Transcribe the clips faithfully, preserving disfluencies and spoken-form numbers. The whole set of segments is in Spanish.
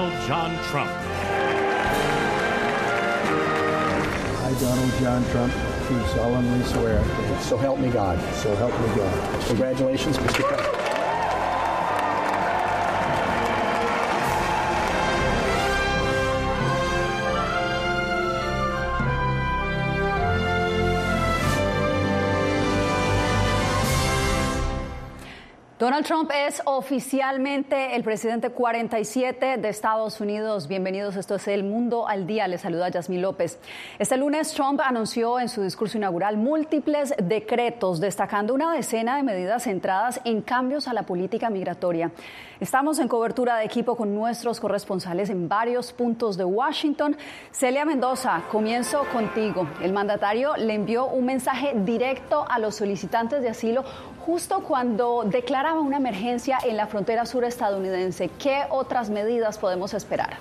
Donald John Trump. I, Donald John Trump, do solemnly swear. So help me God. So help me God. Congratulations, Mister Trump. Donald Trump es oficialmente el presidente cuarenta y siete de Estados Unidos. Bienvenidos, esto es El Mundo al Día. Les saluda Yasmín López. Este lunes Trump anunció en su discurso inaugural múltiples decretos, destacando una decena de medidas centradas en cambios a la política migratoria. Estamos en cobertura de equipo con nuestros corresponsales en varios puntos de Washington. Celia Mendoza, comienzo contigo. El mandatario le envió un mensaje directo a los solicitantes de asilo justo cuando declaraba una emergencia en la frontera sur estadounidense. ¿Qué otras medidas podemos esperar?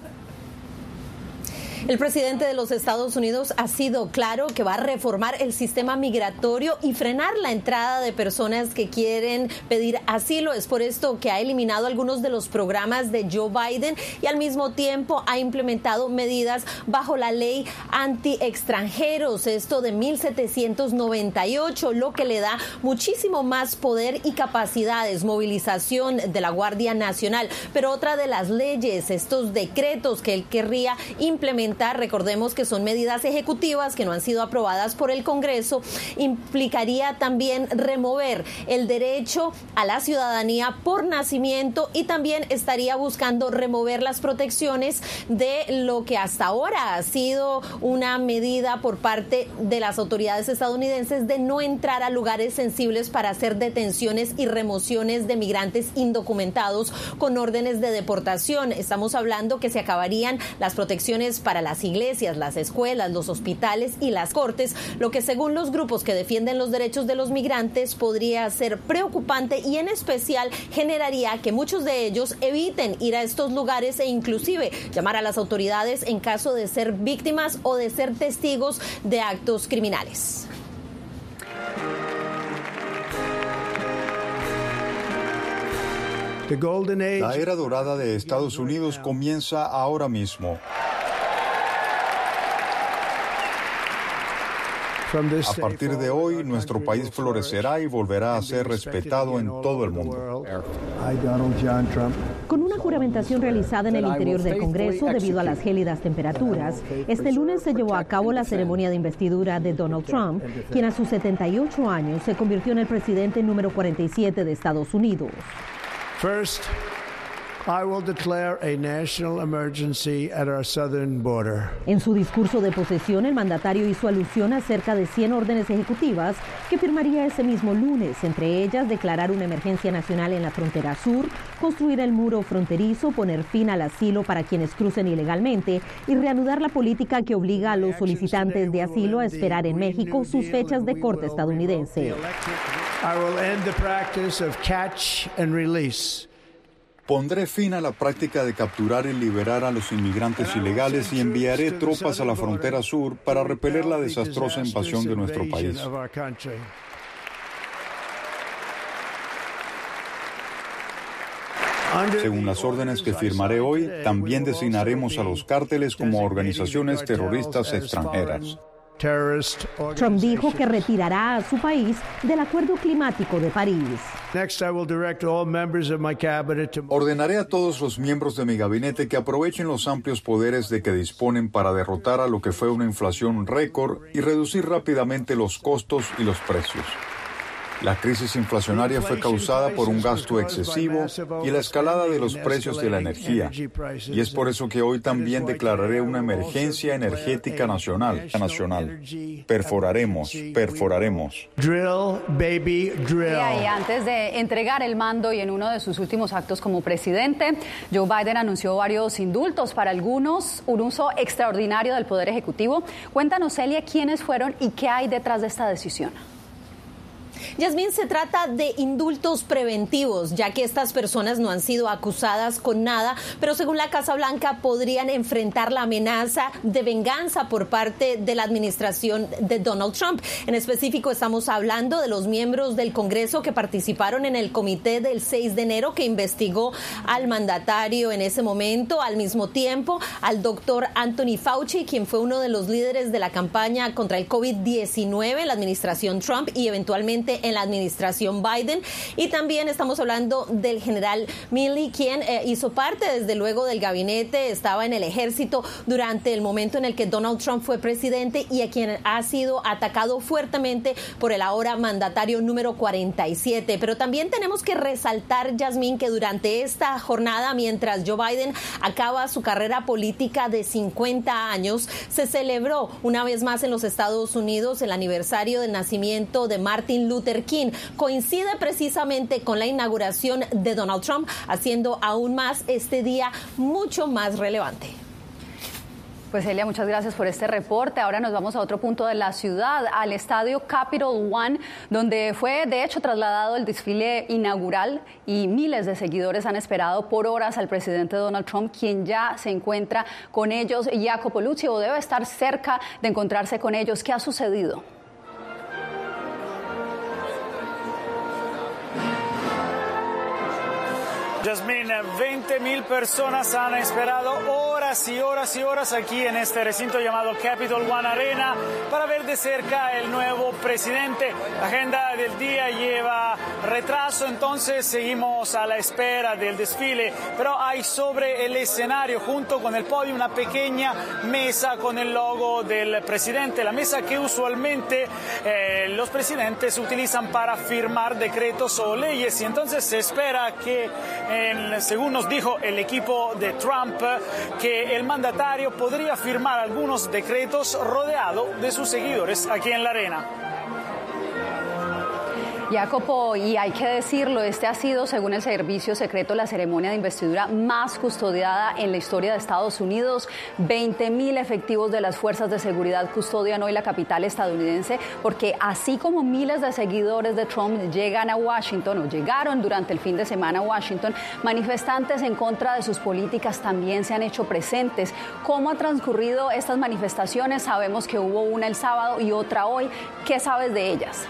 El presidente de los Estados Unidos ha sido claro que va a reformar el sistema migratorio y frenar la entrada de personas que quieren pedir asilo. Es por esto que ha eliminado algunos de los programas de Joe Biden y al mismo tiempo ha implementado medidas bajo la ley anti-extranjeros, esto de mil setecientos noventa y ocho, lo que le da muchísimo más poder y capacidades, movilización de la Guardia Nacional. Pero otra de las leyes, estos decretos que él querría implementar, recordemos que son medidas ejecutivas que no han sido aprobadas por el Congreso, implicaría también remover el derecho a la ciudadanía por nacimiento y también estaría buscando remover las protecciones de lo que hasta ahora ha sido una medida por parte de las autoridades estadounidenses de no entrar a lugares sensibles para hacer detenciones y remociones de migrantes indocumentados con órdenes de deportación. Estamos hablando que se acabarían las protecciones para las iglesias, las escuelas, los hospitales y las cortes, lo que según los grupos que defienden los derechos de los migrantes podría ser preocupante y en especial generaría que muchos de ellos eviten ir a estos lugares e inclusive llamar a las autoridades en caso de ser víctimas o de ser testigos de actos criminales. La era dorada de Estados Unidos comienza ahora mismo. A partir de hoy, nuestro país florecerá y volverá a ser respetado en todo el mundo. Con una juramentación realizada en el interior del Congreso debido a las gélidas temperaturas, este lunes se llevó a cabo la ceremonia de investidura de Donald Trump, quien a sus setenta y ocho años se convirtió en el presidente número cuarenta y siete de Estados Unidos. First, I will declare a national emergency at our southern border. En su discurso de posesión, el mandatario hizo alusión a cerca de cien órdenes ejecutivas que firmaría ese mismo lunes, entre ellas declarar una emergencia nacional en la frontera sur, construir el muro fronterizo, poner fin al asilo para quienes crucen ilegalmente y reanudar la política que obliga a los solicitantes de asilo a esperar en México sus fechas de corte estadounidense. I will end the practice of catch and release. Pondré fin a la práctica de capturar y liberar a los inmigrantes ilegales y enviaré tropas a la frontera sur para repeler la desastrosa invasión de nuestro país. Según las órdenes que firmaré hoy, también designaremos a los cárteles como organizaciones terroristas extranjeras. Trump dijo que retirará a su país del Acuerdo Climático de París. Ordenaré a todos los miembros de mi gabinete que aprovechen los amplios poderes de que disponen para derrotar a lo que fue una inflación récord y reducir rápidamente los costos y los precios. La crisis inflacionaria fue causada por un gasto excesivo y la escalada de los precios de la energía. Y es por eso que hoy también declararé una emergencia energética nacional. nacional. Perforaremos, perforaremos. Drill, baby, drill. Y antes de entregar el mando y en uno de sus últimos actos como presidente, Joe Biden anunció varios indultos para algunos, un uso extraordinario del Poder Ejecutivo. Cuéntanos, Celia, quiénes fueron y qué hay detrás de esta decisión. Yasmín, se trata de indultos preventivos, ya que estas personas no han sido acusadas con nada, pero según la Casa Blanca podrían enfrentar la amenaza de venganza por parte de la administración de Donald Trump. En específico, estamos hablando de los miembros del Congreso que participaron en el comité del seis de enero que investigó al mandatario en ese momento, al mismo tiempo al doctor Anthony Fauci, quien fue uno de los líderes de la campaña contra el COVID diecinueve en la administración Trump y eventualmente en la administración Biden. Y también estamos hablando del general Milley, quien eh, hizo parte desde luego del gabinete, estaba en el ejército durante el momento en el que Donald Trump fue presidente y a quien ha sido atacado fuertemente por el ahora mandatario número cuarenta y siete. Pero también tenemos que resaltar, Yasmín, que durante esta jornada, mientras Joe Biden acaba su carrera política de cincuenta años, se celebró una vez más en los Estados Unidos el aniversario del nacimiento de Martin Luther King. Coincide precisamente con la inauguración de Donald Trump, haciendo aún más este día mucho más relevante. Pues Elia, muchas gracias por este reporte. Ahora nos vamos a otro punto de la ciudad, al estadio Capital One, donde fue de hecho trasladado el desfile inaugural y miles de seguidores han esperado por horas al presidente Donald Trump, quien ya se encuentra con ellos. Jacopo Luzzi, o debe estar cerca de encontrarse con ellos. ¿Qué ha sucedido? Yasmín, veinte mil personas han esperado horas y horas y horas aquí en este recinto llamado Capital One Arena para ver de cerca el nuevo presidente. La agenda del día lleva retraso, entonces seguimos a la espera del desfile, pero hay sobre el escenario, junto con el podio, una pequeña mesa con el logo del presidente, la mesa que usualmente eh, los presidentes utilizan para firmar decretos o leyes, y entonces se espera que En, según nos dijo el equipo de Trump, que el mandatario podría firmar algunos decretos rodeado de sus seguidores aquí en la arena. Jacopo, y hay que decirlo, este ha sido, según el servicio secreto, la ceremonia de investidura más custodiada en la historia de Estados Unidos. veinte mil efectivos de las fuerzas de seguridad custodian hoy la capital estadounidense, porque así como miles de seguidores de Trump llegan a Washington o llegaron durante el fin de semana a Washington, manifestantes en contra de sus políticas también se han hecho presentes. ¿Cómo han transcurrido estas manifestaciones? Sabemos que hubo una el sábado y otra hoy. ¿Qué sabes de ellas?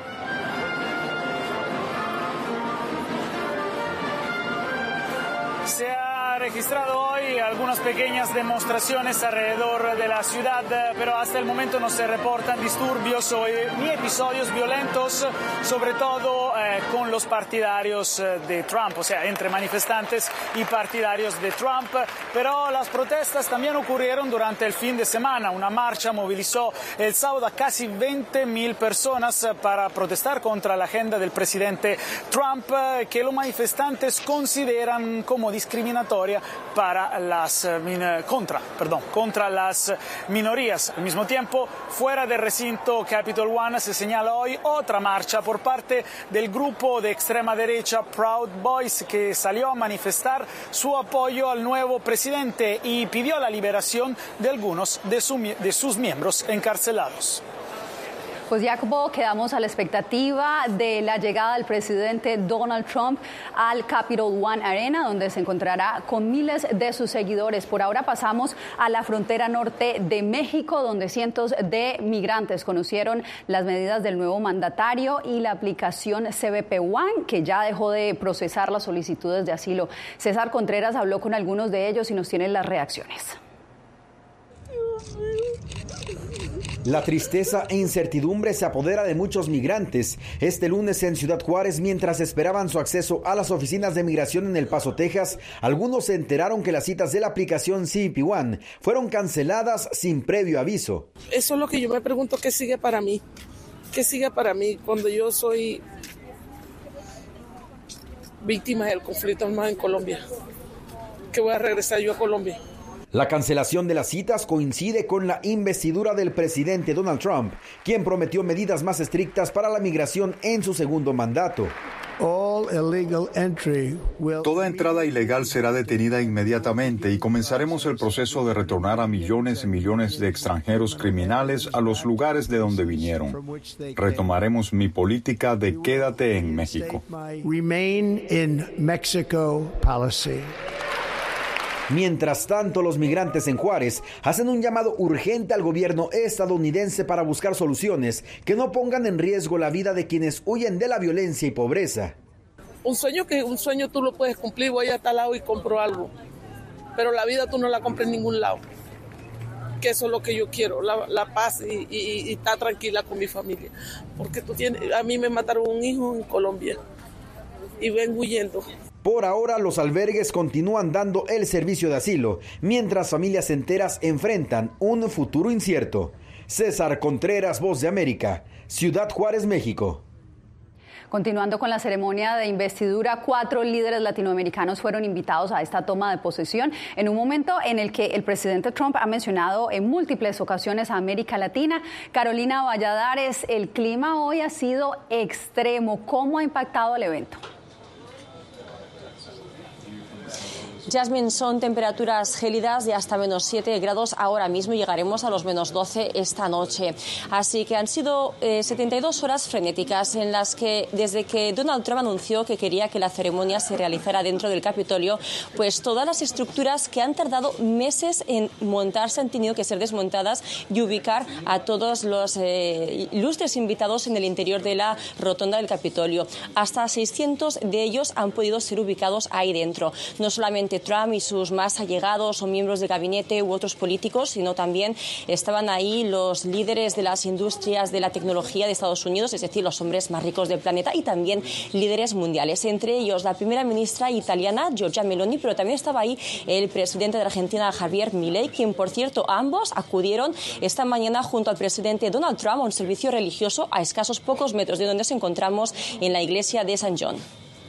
Se ha registrado hoy algunas pequeñas demostraciones alrededor de la ciudad, pero hasta el momento no se reportan disturbios o, ni episodios violentos, sobre todo eh, con los partidarios de Trump, o sea, entre manifestantes y partidarios de Trump. Pero las protestas también ocurrieron durante el fin de semana. Una marcha movilizó el sábado a casi veinte mil personas para protestar contra la agenda del presidente Trump, que los manifestantes consideran como discriminatoria para las contra, perdón, contra las minorías. Al mismo tiempo, fuera del recinto Capital One se señala hoy otra marcha por parte del grupo de extrema derecha Proud Boys, que salió a manifestar su apoyo al nuevo presidente y pidió la liberación de algunos de, su, de sus miembros encarcelados. Pues Jacopo, quedamos a la expectativa de la llegada del presidente Donald Trump al Capital One Arena, donde se encontrará con miles de sus seguidores. Por ahora pasamos a la frontera norte de México, donde cientos de migrantes conocieron las medidas del nuevo mandatario y la aplicación C B P One, que ya dejó de procesar las solicitudes de asilo. César Contreras habló con algunos de ellos y nos tiene las reacciones. La tristeza e incertidumbre se apodera de muchos migrantes este lunes en Ciudad Juárez mientras esperaban su acceso a las oficinas de migración en El Paso, Texas. Algunos se enteraron que las citas de la aplicación C B P One fueron canceladas sin previo aviso. Eso es lo que yo me pregunto, ¿qué sigue para mí? ¿Qué sigue para mí cuando yo soy víctima del conflicto armado en Colombia? ¿Qué voy a regresar yo a Colombia? La cancelación de las citas coincide con la investidura del presidente Donald Trump, quien prometió medidas más estrictas para la migración en su segundo mandato. Toda entrada ilegal será detenida inmediatamente y comenzaremos el proceso de retornar a millones y millones de extranjeros criminales a los lugares de donde vinieron. Retomaremos mi política de quédate en México. Remain in Mexico policy. Mientras tanto, los migrantes en Juárez hacen un llamado urgente al gobierno estadounidense para buscar soluciones que no pongan en riesgo la vida de quienes huyen de la violencia y pobreza. Un sueño que un sueño tú lo puedes cumplir, voy a tal lado y compro algo, pero la vida tú no la compras en ningún lado. Que eso es lo que yo quiero, la, la paz y, y, y estar tranquila con mi familia. Porque tú tienes, a mí me mataron un hijo en Colombia y vengo huyendo. Por ahora, los albergues continúan dando el servicio de asilo, mientras familias enteras enfrentan un futuro incierto. César Contreras, Voz de América, Ciudad Juárez, México. Continuando con la ceremonia de investidura, cuatro líderes latinoamericanos fueron invitados a esta toma de posesión en un momento en el que el presidente Trump ha mencionado en múltiples ocasiones a América Latina. Carolina Valladares, el clima hoy ha sido extremo. ¿Cómo ha impactado el evento? Jasmine, son temperaturas gélidas de hasta menos siete grados ahora mismo y llegaremos a los menos doce esta noche. Así que han sido eh, setenta y dos horas frenéticas en las que, desde que Donald Trump anunció que quería que la ceremonia se realizara dentro del Capitolio, pues todas las estructuras que han tardado meses en montarse han tenido que ser desmontadas y ubicar a todos los eh, ilustres invitados en el interior de la rotonda del Capitolio. Hasta seiscientos de ellos han podido ser ubicados ahí dentro. No solamente Trump y sus más allegados o miembros del gabinete u otros políticos, sino también estaban ahí los líderes de las industrias de la tecnología de Estados Unidos, es decir, los hombres más ricos del planeta, y también líderes mundiales, entre ellos la primera ministra italiana Giorgia Meloni, pero también estaba ahí el presidente de Argentina Javier Milei, quien, por cierto, ambos acudieron esta mañana junto al presidente Donald Trump a un servicio religioso a escasos pocos metros de donde nos encontramos en la iglesia de San John.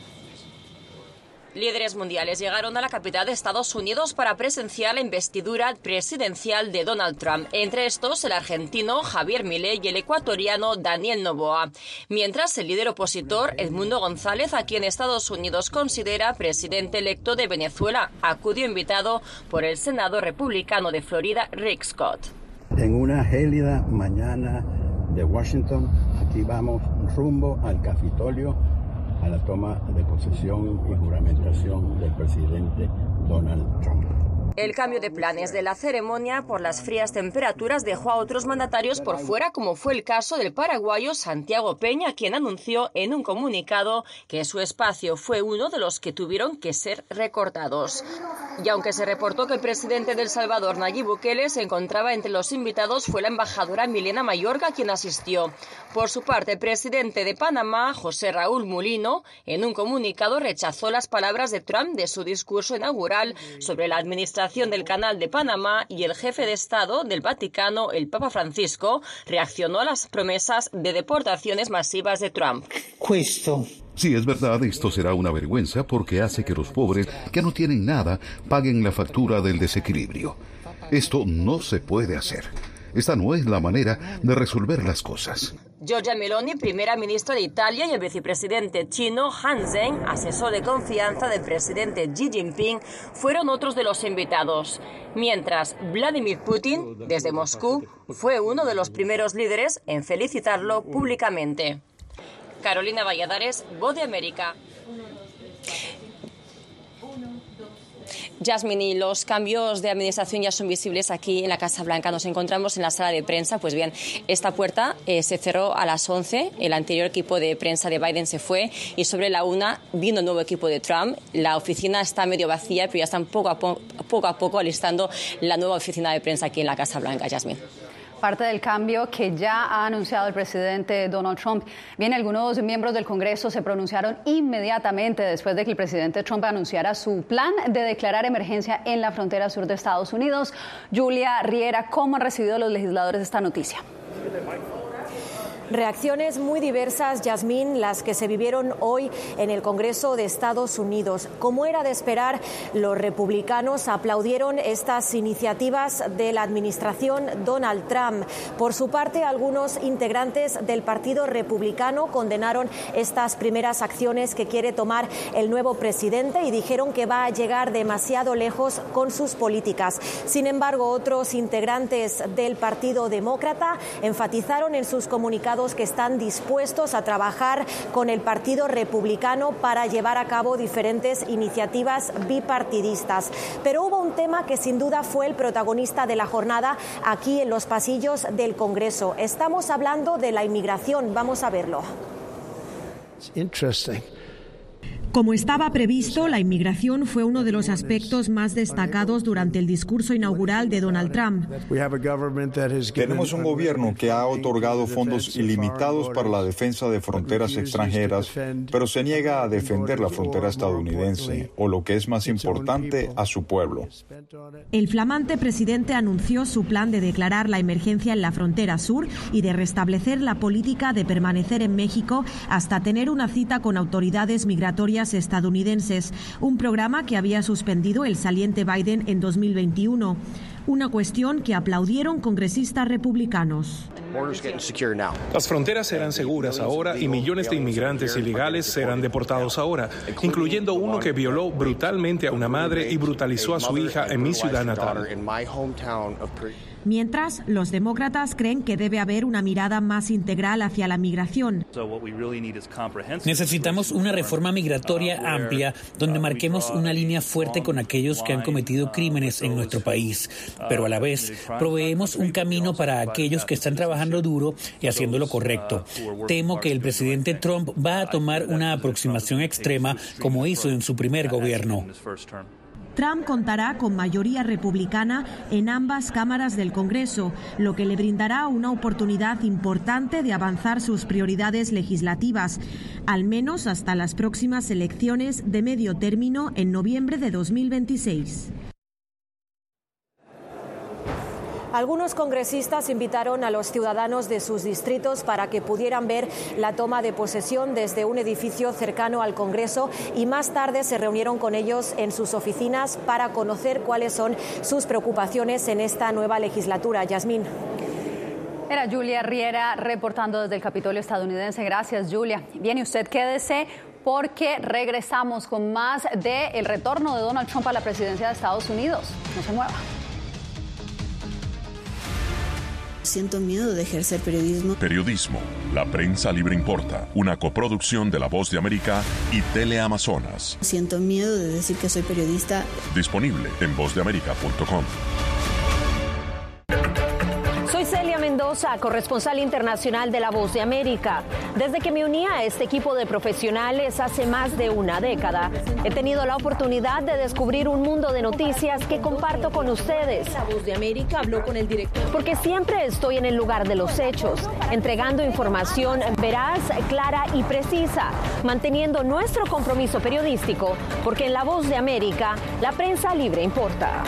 Líderes mundiales llegaron a la capital de Estados Unidos para presenciar la investidura presidencial de Donald Trump. Entre estos, el argentino Javier Milei y el ecuatoriano Daniel Noboa. Mientras, el líder opositor Edmundo González, a quien Estados Unidos considera presidente electo de Venezuela, acudió invitado por el Senado republicano de Florida, Rick Scott. En una gélida mañana de Washington, aquí vamos rumbo al Capitolio, a la toma de posesión y juramentación del presidente Donald Trump. El cambio de planes de la ceremonia por las frías temperaturas dejó a otros mandatarios por fuera, como fue el caso del paraguayo Santiago Peña, quien anunció en un comunicado que su espacio fue uno de los que tuvieron que ser recortados. Y aunque se reportó que el presidente de El Salvador, Nayib Bukele, se encontraba entre los invitados, fue la embajadora Milena Mayorga quien asistió. Por su parte, el presidente de Panamá, José Raúl Mulino, en un comunicado rechazó las palabras de Trump de su discurso inaugural sobre la administración del Canal de Panamá, y el jefe de Estado del Vaticano, el Papa Francisco, reaccionó a las promesas de deportaciones masivas de Trump. Questo. Sí, es verdad, esto será una vergüenza porque hace que los pobres, que no tienen nada, paguen la factura del desequilibrio. Esto no se puede hacer. Esta no es la manera de resolver las cosas. Giorgia Meloni, primera ministra de Italia, y el vicepresidente chino Han Zheng, asesor de confianza del presidente Xi Jinping, fueron otros de los invitados. Mientras, Vladimir Putin, desde Moscú, fue uno de los primeros líderes en felicitarlo públicamente. Carolina Valladares, Voz de América. Jasmine, y los cambios de administración ya son visibles aquí en la Casa Blanca. Nos encontramos en la sala de prensa. Pues bien, esta puerta eh, se cerró a las once. El anterior equipo de prensa de Biden se fue y sobre la una vino el nuevo equipo de Trump. La oficina está medio vacía, pero ya están poco a, po poco, a poco alistando la nueva oficina de prensa aquí en la Casa Blanca. Jasmine. Parte del cambio que ya ha anunciado el presidente Donald Trump. Bien, algunos miembros del Congreso se pronunciaron inmediatamente después de que el presidente Trump anunciara su plan de declarar emergencia en la frontera sur de Estados Unidos. Julia Riera, ¿cómo han recibido los legisladores esta noticia? Reacciones muy diversas, Yasmín, las que se vivieron hoy en el Congreso de Estados Unidos. Como era de esperar, los republicanos aplaudieron estas iniciativas de la administración Donald Trump. Por su parte, algunos integrantes del Partido Republicano condenaron estas primeras acciones que quiere tomar el nuevo presidente y dijeron que va a llegar demasiado lejos con sus políticas. Sin embargo, otros integrantes del Partido Demócrata enfatizaron en sus comunicados que están dispuestos a trabajar con el Partido Republicano para llevar a cabo diferentes iniciativas bipartidistas. Pero hubo un tema que sin duda fue el protagonista de la jornada aquí en los pasillos del Congreso. Estamos hablando de la inmigración. Vamos a verlo. It's interesting. Como estaba previsto, la inmigración fue uno de los aspectos más destacados durante el discurso inaugural de Donald Trump. Tenemos un gobierno que ha otorgado fondos ilimitados para la defensa de fronteras extranjeras, pero se niega a defender la frontera estadounidense, o lo que es más importante, a su pueblo. El flamante presidente anunció su plan de declarar la emergencia en la frontera sur y de restablecer la política de permanecer en México hasta tener una cita con autoridades migratorias estadounidenses, un programa que había suspendido el saliente Biden en dos mil veintiuno, una cuestión que aplaudieron congresistas republicanos. Las fronteras serán seguras ahora y millones de inmigrantes ilegales serán deportados ahora, incluyendo uno que violó brutalmente a una madre y brutalizó a su hija en mi ciudad natal. Mientras, los demócratas creen que debe haber una mirada más integral hacia la migración. Necesitamos una reforma migratoria amplia donde marquemos una línea fuerte con aquellos que han cometido crímenes en nuestro país, pero a la vez proveemos un camino para aquellos que están trabajando duro y haciendo lo correcto. Temo que el presidente Trump va a tomar una aproximación extrema como hizo en su primer gobierno. Trump contará con mayoría republicana en ambas cámaras del Congreso, lo que le brindará una oportunidad importante de avanzar sus prioridades legislativas, al menos hasta las próximas elecciones de medio término en noviembre de dos mil veintiséis. Algunos congresistas invitaron a los ciudadanos de sus distritos para que pudieran ver la toma de posesión desde un edificio cercano al Congreso y más tarde se reunieron con ellos en sus oficinas para conocer cuáles son sus preocupaciones en esta nueva legislatura. Yasmín. Era Julia Riera reportando desde el Capitolio estadounidense. Gracias, Julia. Bien, y usted quédese porque regresamos con más del retorno de Donald Trump a la presidencia de Estados Unidos. No se mueva. Siento miedo de ejercer periodismo. Periodismo. La prensa libre importa. Una coproducción de La Voz de América y Teleamazonas. Siento miedo de decir que soy periodista. Disponible en voz de américa punto com. Soy Celia Mendoza, corresponsal internacional de La Voz de América. Desde que me uní a este equipo de profesionales hace más de una década, he tenido la oportunidad de descubrir un mundo de noticias que comparto con ustedes. La Voz de América habló con el director. Porque siempre estoy en el lugar de los hechos, entregando información veraz, clara y precisa, manteniendo nuestro compromiso periodístico, porque en La Voz de América, la prensa libre importa.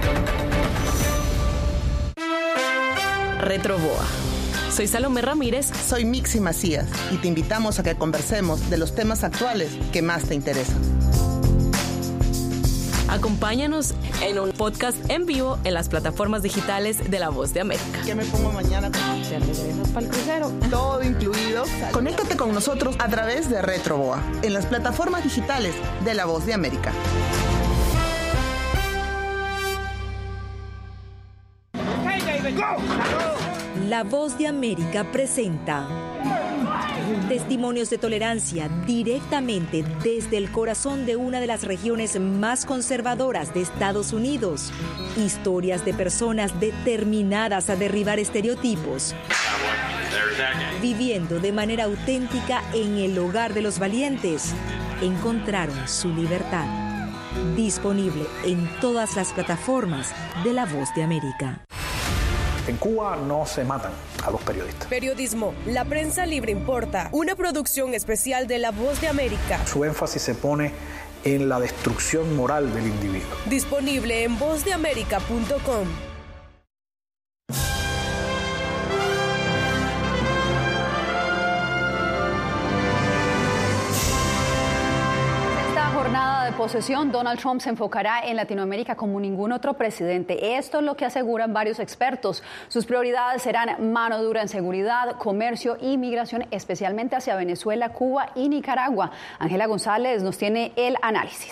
Retroboa. Soy Salomé Ramírez. Soy Mixi Macías y te invitamos a que conversemos de los temas actuales que más te interesan. Acompáñanos en un podcast en vivo en las plataformas digitales de La Voz de América. ¿Qué me pongo mañana? ¿Te regresas para el crucero? Todo incluido. Conéctate con nosotros a través de Retroboa en las plataformas digitales de La Voz de América. La Voz de América presenta testimonios de tolerancia directamente desde el corazón de una de las regiones más conservadoras de Estados Unidos. Historias de personas determinadas a derribar estereotipos, viviendo de manera auténtica en el hogar de los valientes. Encontraron su libertad. Disponible en todas las plataformas de La Voz de América. En Cuba no se matan a los periodistas. Periodismo, la prensa libre importa. Una producción especial de La Voz de América. Su énfasis se pone en la destrucción moral del individuo. Disponible en voz de américa punto com. posesión, Donald Trump se enfocará en Latinoamérica como ningún otro presidente. Esto es lo que aseguran varios expertos. Sus prioridades serán mano dura en seguridad, comercio y migración, especialmente hacia Venezuela, Cuba y Nicaragua. Ángela González nos tiene el análisis.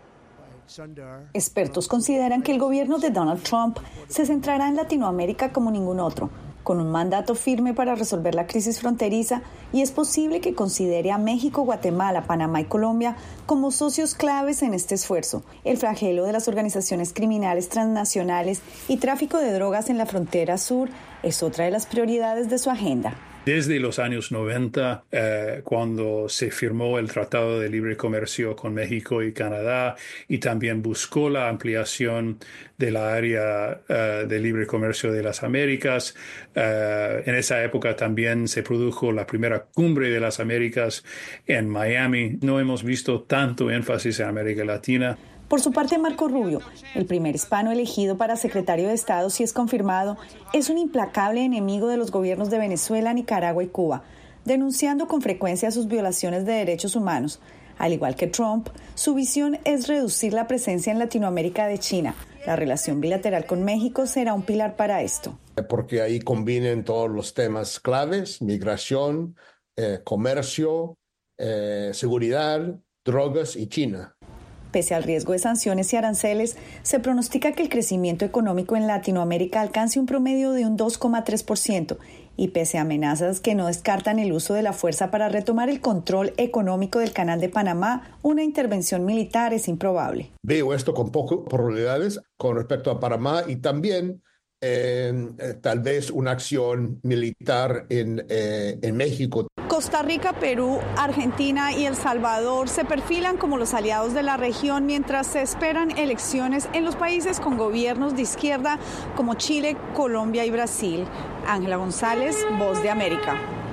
Expertos consideran que el gobierno de Donald Trump se centrará en Latinoamérica como ningún otro, con un mandato firme para resolver la crisis fronteriza, y es posible que considere a México, Guatemala, Panamá y Colombia como socios claves en este esfuerzo. El flagelo de las organizaciones criminales transnacionales y tráfico de drogas en la frontera sur es otra de las prioridades de su agenda. Desde los años noventa, eh, cuando se firmó el Tratado de Libre Comercio con México y Canadá, y también buscó la ampliación de la área eh, de libre comercio de las Américas. Eh, en esa época también se produjo la primera cumbre de las Américas en Miami. No hemos visto tanto énfasis en América Latina. Por su parte, Marco Rubio, el primer hispano elegido para secretario de Estado, si es confirmado, es un implacable enemigo de los gobiernos de Venezuela, Nicaragua y Cuba, denunciando con frecuencia sus violaciones de derechos humanos. Al igual que Trump, su visión es reducir la presencia en Latinoamérica de China. La relación bilateral con México será un pilar para esto. Porque ahí combinen todos los temas claves: migración, eh, comercio, eh, seguridad, drogas y China. Pese al riesgo de sanciones y aranceles, se pronostica que el crecimiento económico en Latinoamérica alcance un promedio de un dos coma tres por ciento, y pese a amenazas que no descartan el uso de la fuerza para retomar el control económico del Canal de Panamá, una intervención militar es improbable. Veo esto con pocas probabilidades con respecto a Panamá, y también eh, eh, tal vez una acción militar en, eh, en México. Costa Rica, Perú, Argentina y El Salvador se perfilan como los aliados de la región mientras se esperan elecciones en los países con gobiernos de izquierda como Chile, Colombia y Brasil. Ángela González, Voz de América.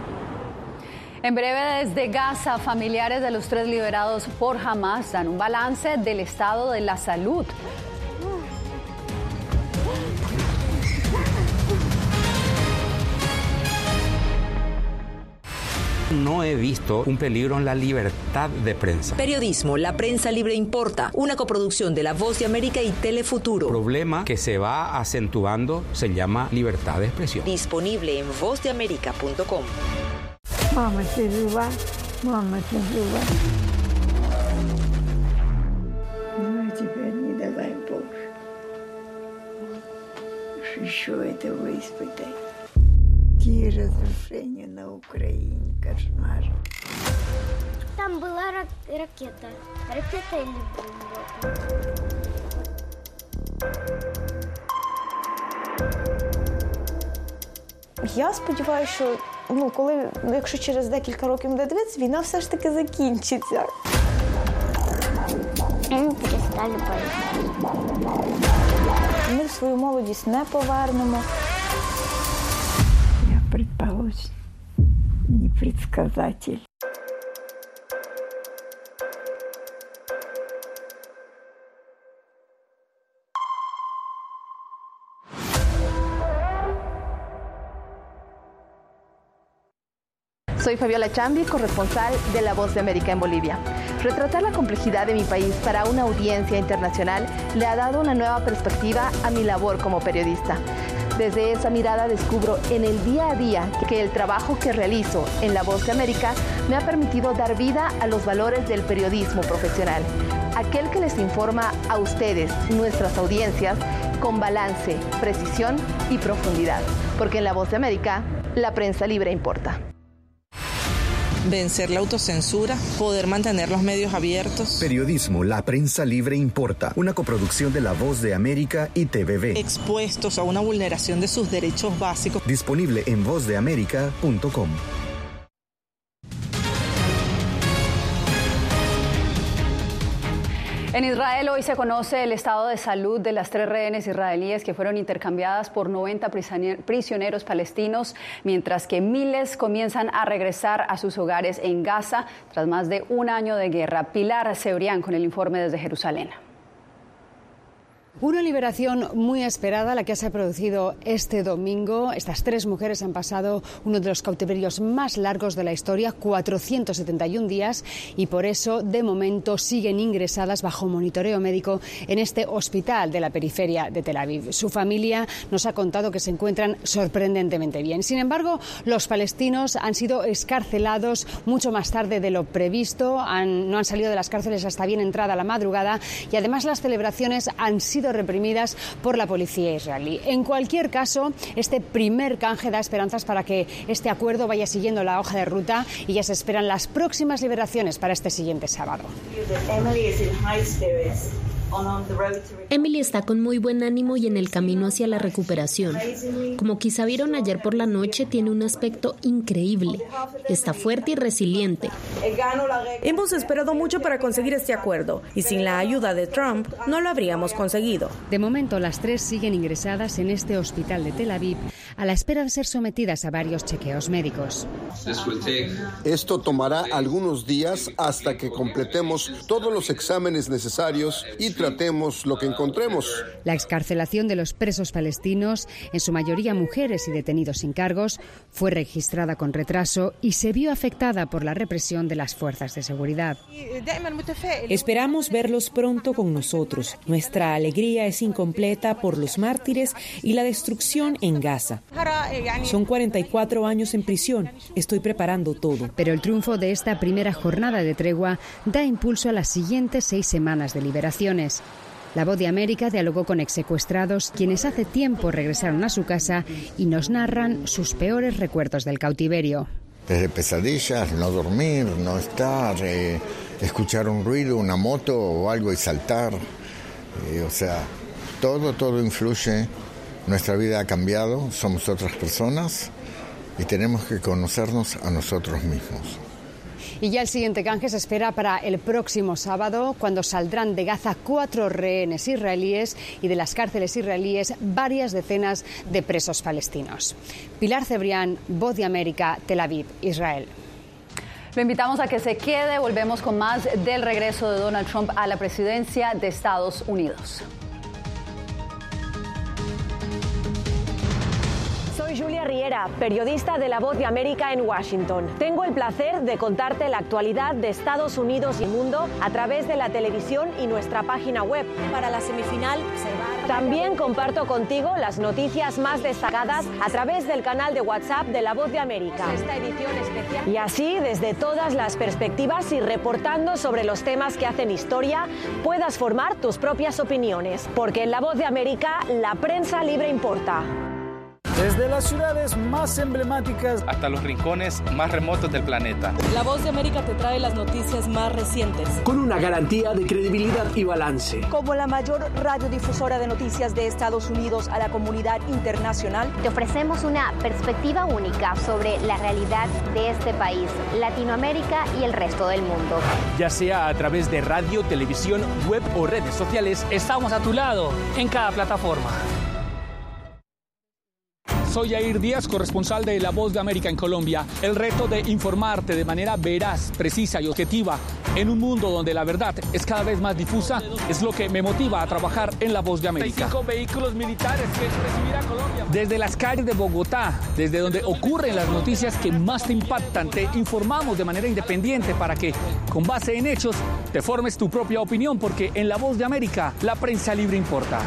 En breve, desde Gaza, familiares de los tres liberados por Hamas dan un balance del estado de la salud. No he visto un peligro en la libertad de prensa. Periodismo, La Prensa Libre Importa, una coproducción de La Voz de América y Telefuturo. El problema que se va acentuando se llama libertad de expresión. Disponible en voz de américa punto com. Mama, ты жива? Мама, ты жива? Ну, теперь не давай Боже. Уж еще этого испытай. Какие разрушения на Украине, кошмар. Там была рак- ракета. Ракета или бомба? Я сподіваюся, що ну, коли, ну, якщо через декілька років буде дивитися, війна все ж таки закінчиться. Ми перестали боятися. Ми свою молодість не повернемо. Я предположим, не предсказатель. Soy Fabiola Chambi, corresponsal de La Voz de América en Bolivia. Retratar la complejidad de mi país para una audiencia internacional le ha dado una nueva perspectiva a mi labor como periodista. Desde esa mirada descubro en el día a día que el trabajo que realizo en La Voz de América me ha permitido dar vida a los valores del periodismo profesional. Aquel que les informa a ustedes, nuestras audiencias, con balance, precisión y profundidad. Porque en La Voz de América, la prensa libre importa. Vencer la autocensura, poder mantener los medios abiertos. Periodismo, La Prensa Libre Importa, una coproducción de La Voz de América y T V B. Expuestos a una vulneración de sus derechos básicos. Disponible en voz de américa punto com. En Israel hoy se conoce el estado de salud de las tres rehenes israelíes que fueron intercambiadas por noventa prisioneros palestinos, mientras que miles comienzan a regresar a sus hogares en Gaza tras más de un año de guerra. Pilar Cebrián con el informe desde Jerusalén. Una liberación muy esperada, la que se ha producido este domingo. Estas tres mujeres han pasado uno de los cautiverios más largos de la historia, cuatrocientos setenta y un días, y por eso, de momento, siguen ingresadas bajo monitoreo médico en este hospital de la periferia de Tel Aviv. Su familia nos ha contado que se encuentran sorprendentemente bien. Sin embargo, los palestinos han sido excarcelados mucho más tarde de lo previsto, han, no han salido de las cárceles hasta bien entrada la madrugada, y además las celebraciones han sido reprimidas por la policía israelí. En cualquier caso, este primer canje da esperanzas para que este acuerdo vaya siguiendo la hoja de ruta, y ya se esperan las próximas liberaciones para este siguiente sábado. Emily está con muy buen ánimo y en el camino hacia la recuperación. Como quizá vieron ayer por la noche, tiene un aspecto increíble. Está fuerte y resiliente. Hemos esperado mucho para conseguir este acuerdo y sin la ayuda de Trump no lo habríamos conseguido. De momento, las tres siguen ingresadas en este hospital de Tel Aviv a la espera de ser sometidas a varios chequeos médicos. Esto tomará algunos días hasta que completemos todos los exámenes necesarios y tratemos lo que encontremos. La excarcelación de los presos palestinos, en su mayoría mujeres y detenidos sin cargos, fue registrada con retraso y se vio afectada por la represión de las fuerzas de seguridad. Esperamos verlos pronto con nosotros. Nuestra alegría es incompleta por los mártires y la destrucción en Gaza. Son cuarenta y cuatro años en prisión. Estoy preparando todo. Pero el triunfo de esta primera jornada de tregua da impulso a las siguientes seis semanas de liberaciones. La Voz de América dialogó con exsecuestrados, quienes hace tiempo regresaron a su casa y nos narran sus peores recuerdos del cautiverio. Desde pesadillas, no dormir, no estar, eh, escuchar un ruido, una moto o algo y saltar. Eh, o sea, todo, todo influye. Nuestra vida ha cambiado, somos otras personas y tenemos que conocernos a nosotros mismos. Y ya el siguiente canje se espera para el próximo sábado, cuando saldrán de Gaza cuatro rehenes israelíes y de las cárceles israelíes varias decenas de presos palestinos. Pilar Cebrián, Voz de América, Tel Aviv, Israel. Lo invitamos a que se quede. Volvemos con más del regreso de Donald Trump a la presidencia de Estados Unidos. Soy Julia Riera, periodista de La Voz de América en Washington. Tengo el placer de contarte la actualidad de Estados Unidos y el mundo a través de la televisión y nuestra página web. Para la semifinal se va. También comparto contigo las noticias más destacadas a través del canal de WhatsApp de La Voz de América. Esta edición especial. Y así, desde todas las perspectivas y reportando sobre los temas que hacen historia, puedas formar tus propias opiniones. Porque en La Voz de América, la prensa libre importa. Desde las ciudades más emblemáticas hasta los rincones más remotos del planeta. La Voz de América te trae las noticias más recientes. Con una garantía de credibilidad y balance. Como la mayor radiodifusora de noticias de Estados Unidos a la comunidad internacional, te ofrecemos una perspectiva única sobre la realidad de este país, Latinoamérica y el resto del mundo. Ya sea a través de radio, televisión, web o redes sociales, estamos a tu lado en cada plataforma. Soy Yair Díaz, corresponsal de La Voz de América en Colombia. El reto de informarte de manera veraz, precisa y objetiva en un mundo donde la verdad es cada vez más difusa es lo que me motiva a trabajar en La Voz de América. Cinco vehículos militares que recibirá Colombia. Desde las calles de Bogotá, desde donde ocurren las noticias que más te impactan, te informamos de manera independiente para que, con base en hechos, te formes tu propia opinión, porque en La Voz de América la prensa libre importa.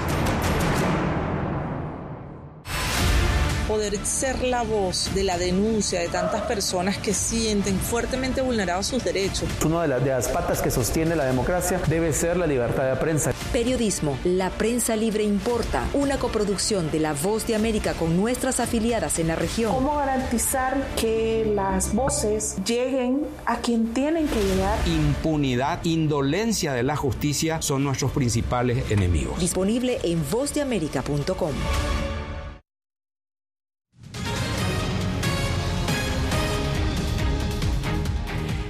Poder ser la voz de la denuncia de tantas personas que sienten fuertemente vulnerados sus derechos. Una de las, de las patas que sostiene la democracia debe ser la libertad de prensa. Periodismo, la prensa libre importa, una coproducción de La Voz de América con nuestras afiliadas en la región. ¿Cómo garantizar que las voces lleguen a quien tienen que llegar? Impunidad, indolencia de la justicia son nuestros principales enemigos. Disponible en voz de américa punto com.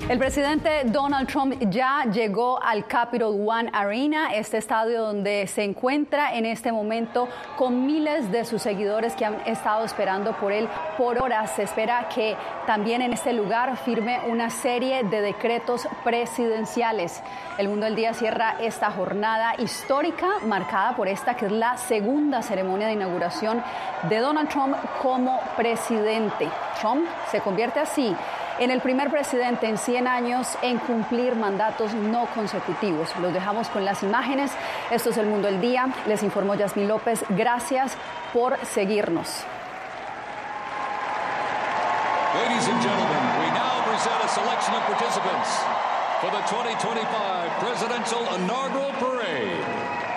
El presidente Donald Trump ya llegó al Capital One Arena, este estadio donde se encuentra en este momento con miles de sus seguidores que han estado esperando por él por horas. Se espera que también en este lugar firme una serie de decretos presidenciales. El Mundo al Día cierra esta jornada histórica marcada por esta que es la segunda ceremonia de inauguración de Donald Trump como presidente. Trump se convierte así en el primer presidente en cien años en cumplir mandatos no consecutivos. Los dejamos con las imágenes. Esto es El Mundo al Día. Les informó Yasmín López. Gracias por seguirnos. Ladies and gentlemen, we now present a selection of participants for the twenty twenty-five Presidential Inaugural Parade.